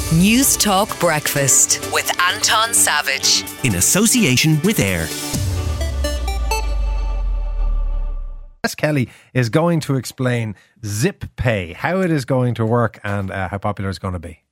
News Talk Breakfast with Anton Savage. In association with AIR. Jess Kelly is going to explain Zip Pay, how it is going to work and how popular it's going to be.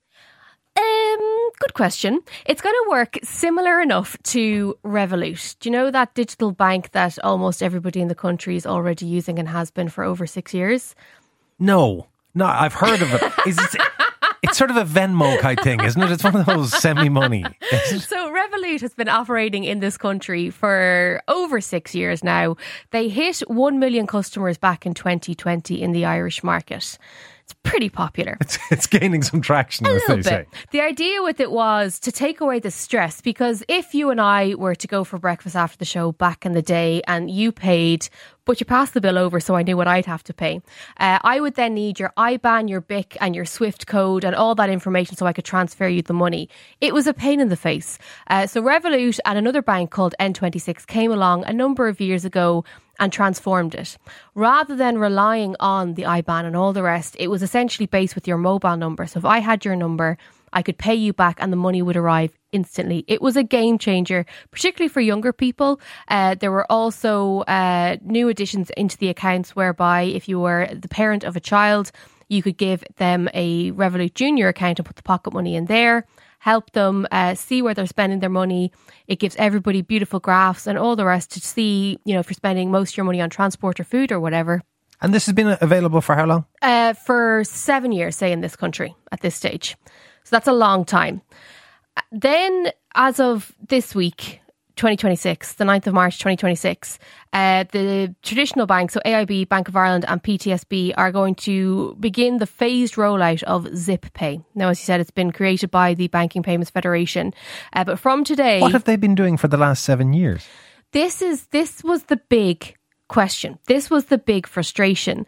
Good question. It's going to work similar enough to Revolut. Do you know that digital bank that almost everybody in the country is already using and has been for over 6 years? No, I've heard of it. It's sort of a Venmo kind of thing, isn't it? It's one of those semi-money. So Revolut has been operating in this country for over 6 years now. They hit 1 million customers back in 2020 in the Irish market. It's pretty popular. It's gaining some traction, as they say. The idea with it was to take away the stress, because if you and I were to go for breakfast after the show back in the day and you paid, but you passed the bill over so I knew what I'd have to pay, I would then need your IBAN, your BIC and your SWIFT code and all that information so I could transfer you the money. It was a pain in the face. So Revolut and another bank called N26 came along a number of years ago and transformed it. Rather than relying on the IBAN and all the rest, it was essentially based with your mobile number. So if I had your number, I could pay you back and the money would arrive instantly. It was a game changer, particularly for younger people. There were also new additions into the accounts whereby if you were the parent of a child, you could give them a Revolut Junior account and put the pocket money in there, help them see where they're spending their money. It gives everybody beautiful graphs and all the rest to see, if you're spending most of your money on transport or food or whatever. And this has been available for how long? For 7 years, say, in this country at this stage. So that's a long time. Then, as of this week, 2026, the 9th of March 2026, the traditional banks, so AIB, Bank of Ireland and PTSB, are going to begin the phased rollout of Zip Pay. Now, as you said, it's been created by the Banking Payments Federation. But from today... What have they been doing for the last 7 years? This was the big question. This was the big frustration.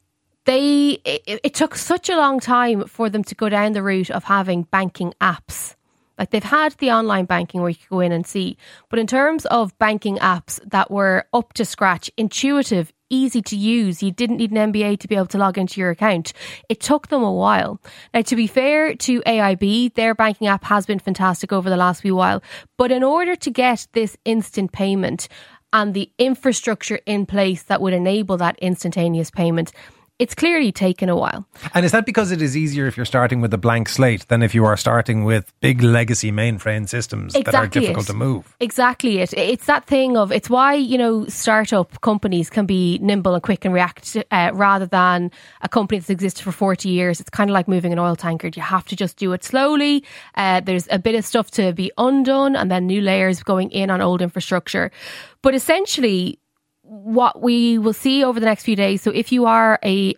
It took such a long time for them to go down the route of having banking apps. Like, they've had the online banking where you could go in and see. But in terms of banking apps that were up to scratch, intuitive, easy to use, you didn't need an MBA to be able to log into your account. It took them a while. Now, to be fair to AIB, their banking app has been fantastic over the last wee while. But in order to get this instant payment and the infrastructure in place that would enable that instantaneous payment, it's clearly taken a while. And is that because it is easier if you're starting with a blank slate than if you are starting with big legacy mainframe systems that are difficult to move? Exactly it. It's that thing of, it's why, startup companies can be nimble and quick and react rather than a company that's existed for 40 years. It's kind of like moving an oil tanker. You have to just do it slowly. There's a bit of stuff to be undone and then new layers going in on old infrastructure. But essentially, what we will see over the next few days, so if you are an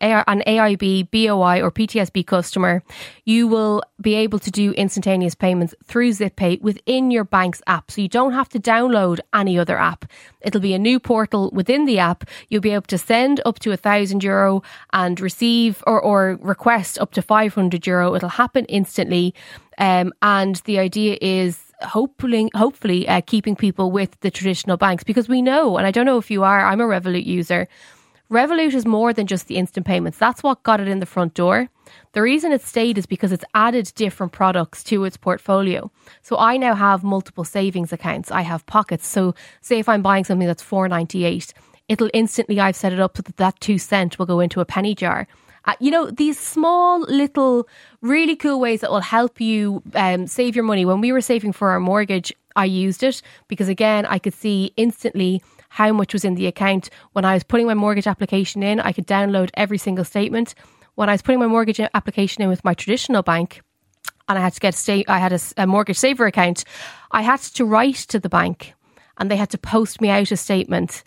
AIB, BOI or PTSB customer, you will be able to do instantaneous payments through ZipPay within your bank's app. So you don't have to download any other app. It'll be a new portal within the app. You'll be able to send up to €1,000 and receive or request up to €500. It'll happen instantly. And the idea is hopefully keeping people with the traditional banks, because we know, and I don't know if you are, I'm a Revolut user, Revolut is more than just the instant payments. That's what got it in the front door. The reason it stayed is because it's added different products to its portfolio. So I now have multiple savings accounts. I have pockets. So say if I'm buying something that's $4.98, it'll instantly, I've set it up so that 2 cent will go into a penny jar. These small little really cool ways that will help you save your money. When we were saving for our mortgage, I used it because, again, I could see instantly how much was in the account. When I was putting my mortgage application in, I could download every single statement. When I was putting my mortgage application in with my traditional bank and I had to I had a mortgage saver account, I had to write to the bank. And they had to post me out a statement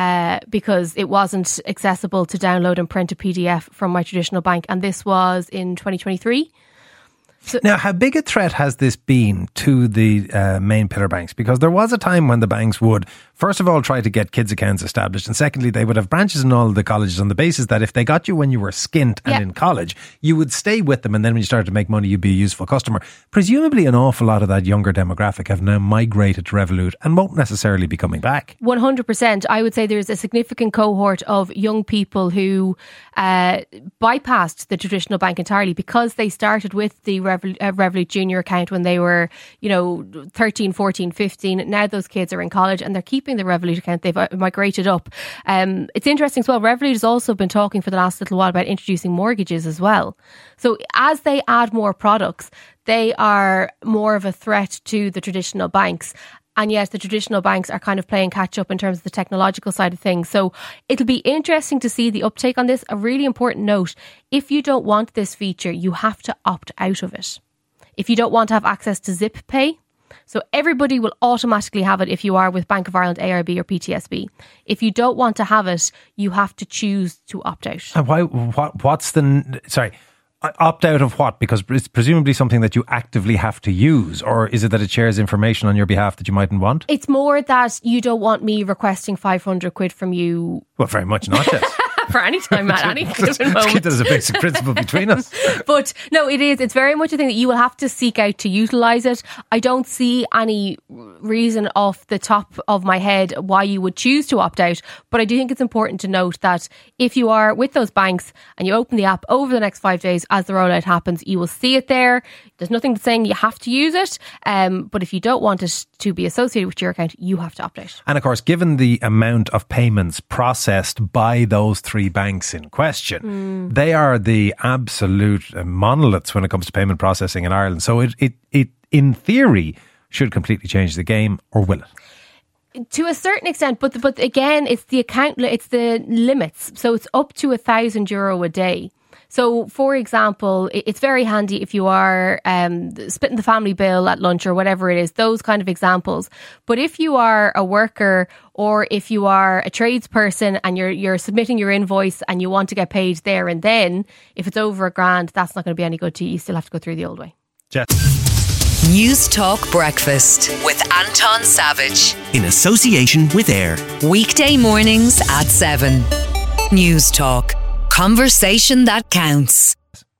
because it wasn't accessible to download and print a PDF from my traditional bank. And this was in 2023. So, now, how big a threat has this been to the main pillar banks? Because there was a time when the banks would, first of all, try to get kids' accounts established. And secondly, they would have branches in all of the colleges on the basis that if they got you when you were skint and in college, you would stay with them. And then when you started to make money, you'd be a useful customer. Presumably, an awful lot of that younger demographic have now migrated to Revolut and won't necessarily be coming back. 100%. I would say there's a significant cohort of young people who bypassed the traditional bank entirely because they started with the Revolut Junior account when they were, 13, 14, 15. Now those kids are in college and they're keeping the Revolut account. They've migrated up. It's interesting as well. Revolut has also been talking for the last little while about introducing mortgages as well. So as they add more products, they are more of a threat to the traditional banks. And yet the traditional banks are kind of playing catch up in terms of the technological side of things. So it'll be interesting to see the uptake on this. A really important note, if you don't want this feature, you have to opt out of it. If you don't want to have access to Zip Pay, so everybody will automatically have it if you are with Bank of Ireland, AIB or PTSB. If you don't want to have it, you have to choose to opt out. And opt out of what? Because it's presumably something that you actively have to use, or is it that it shares information on your behalf that you mightn't want? It's more that you don't want me requesting 500 quid from you. Well, very much not, yes. For any time at any given moment. Keep that as a basic principle between us. But no, it is. It's very much a thing that you will have to seek out to utilise it. I don't see any reason off the top of my head why you would choose to opt out. But I do think it's important to note that if you are with those banks and you open the app over the next 5 days as the rollout happens, you will see it there. There's nothing saying you have to use it. But if you don't want it to be associated with your account, you have to opt out. And of course, given the amount of payments processed by those three banks in question, they are the absolute monoliths when it comes to payment processing in Ireland. So it in theory should completely change the game, or will it? To a certain extent, but again, it's the limits. So it's up to €1,000 a day. So, for example, it's very handy if you are splitting the family bill at lunch or whatever it is, those kind of examples. But if you are a worker or if you are a tradesperson and you're submitting your invoice and you want to get paid there and then, if it's over £1,000, that's not going to be any good to you. You still have to go through the old way. News Talk Breakfast with Anton Savage. In association with AIR. Weekday mornings at 7. News Talk. Conversation that counts.